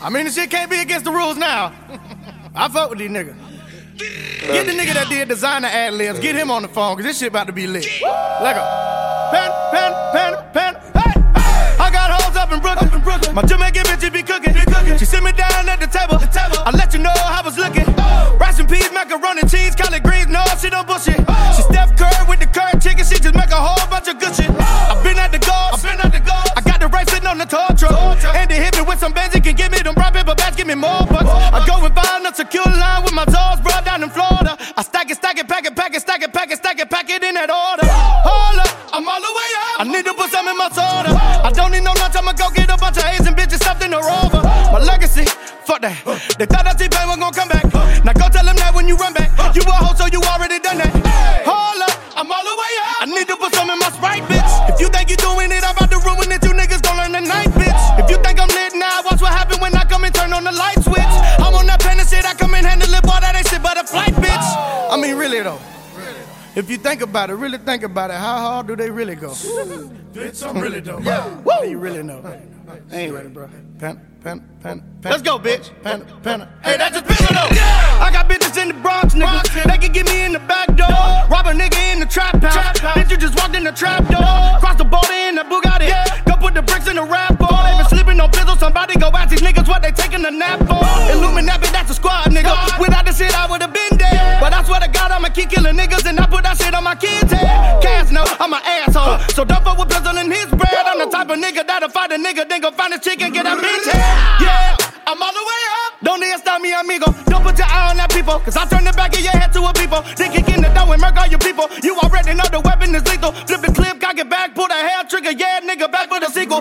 I mean, the shit can't be against the rules now. I fuck with these niggas. Get the nigga that did designer ad-libs, get him on the phone, cause this shit about to be lit. Let go. Pen. Hey! I got hoes up in Brooklyn. My Jamaican bitches be cooking. She sit me down at the table. I let you know how I was looking. Rice and peas, macaroni and cheese, collard greens, no, she don't bullshit. She Steph Curry with the curd chicken, she just make a whole bunch of good shit. I've been at the Gulf. I got the right sitting on the tow truck. And they hit me with some Benz, can give me them brown paper bags, give me more bucks. I go and find a secure line with my toes brought down in Florida. I stack it, pack it in that order. Hold up, I'm all the way up. I need to put some in my soda. I don't need no lunch, I'ma go get a bunch of Asian bitches, something to rover. My legacy, fuck that. They thought that T-Pain was gon' come back. Now go tell them that when you run back. You a hoe, so you already done that. Hold up, I'm all the way up. I need to put some in my Sprite, bitch. If you think you doing it, I'm about to ruin it. You niggas gon' learn tonight, bitch. If you think I'm lit now, watch what happen when I come and turn on the light switch. I'm on that pen and shit, I come and handle it, boy, that ain't shit but a flight, bitch. I mean, really though. If you think about it, really think about it, how hard do they really go? Bitch, I'm really dope. Yeah. Woo! You really know. I ain't ready, bro. Pen. Let's go, bitch. Pen. Hey, that's just pivotal. Yeah. I got bitches in the Bronx, nigga. They can get me in the back door. Rob a nigga in the trap house. Bitch, you just walked in the trap door. Cross the border in the Bugatti. Go put the bricks in the rap ball. They been sleeping on pillows. Somebody go ask these niggas what they taking a nap for. Illuminati, that's a squad, nigga. Without this shit, I would've been dead. But I swear to God, I'ma keep killing niggas and I put that shit on my kids' head. Cash no, I'm an asshole. So don't fuck with Pizzle in his bread. I'm the type of nigga that'll fight a nigga, then go find a chick and get a bitch head. Yeah, I'm all the way up. Don't need to stop me, amigo. Don't put your eye on that people, cause I turn the back of your head to a people. Then kick in the door and murk all your people. You already know the weapon is lethal. Flip the clip, cock it back, pull the hair trigger. Yeah, nigga, back for the sequel.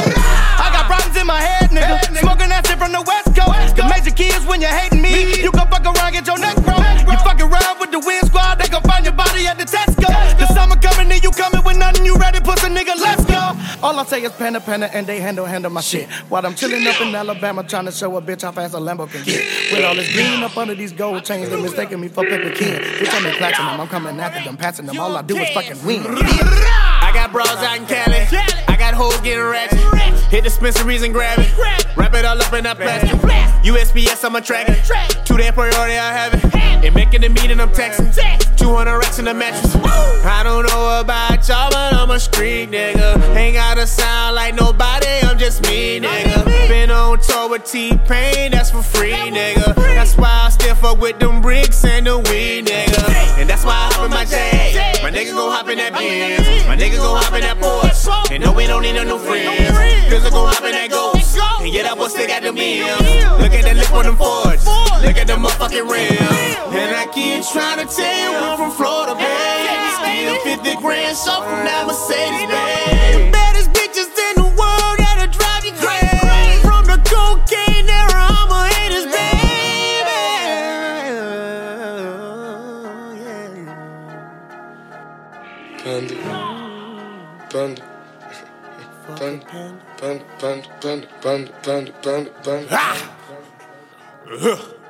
I got problems in my head, nigga. Smoking that shit from the West Coast. The major kids when you're hating me. You gon' fuck around, get your neck broke. You fuck around with the Win Squad, they gon' find your body at the Tesco. The summer coming and you coming with nothing, you ready, pussy nigga, let's go. All I say is penna, and they handle my shit. While I'm chillin' up in Alabama, trying to show a bitch how fast a Lambo can get. With all this green up under these gold chains, they mistaking me for Pepper King. Bitch, I'm platinum, I'm coming after them, passing them. All I do is fucking win. I got bras out in Cali, I got hoes getting ratchet. Hit dispensaries and grab it, wrap it all up in that plastic. USPS, I'm a tracker. 2-day priority, I have it. And making the meeting, I'm texting. 200 racks in the mattress. I don't know about y'all, but I'm a street nigga. Ain't gotta sound like nobody, I'm just me, nigga. Been on tour with T-Pain, that's for free, nigga. That's why I still fuck with them bricks and the weed, nigga. And that's why I hop in my Jag. My nigga gon' hop in that Benz. My nigga gon' hop in that Porsche. And no, we don't need no friends. Cause I gon' hop in that Ghost. And yeah, that boy still got the meals. Look at that lip on them Fords. Look at the motherfucking rims. And I keep trying to tell you I'm from Florida, babe. Still 50 grand short from that Mercedes, babe. Baddest bitches in the world that'll drive you crazy. From the cocaine era, I'm a haters, baby. Panda.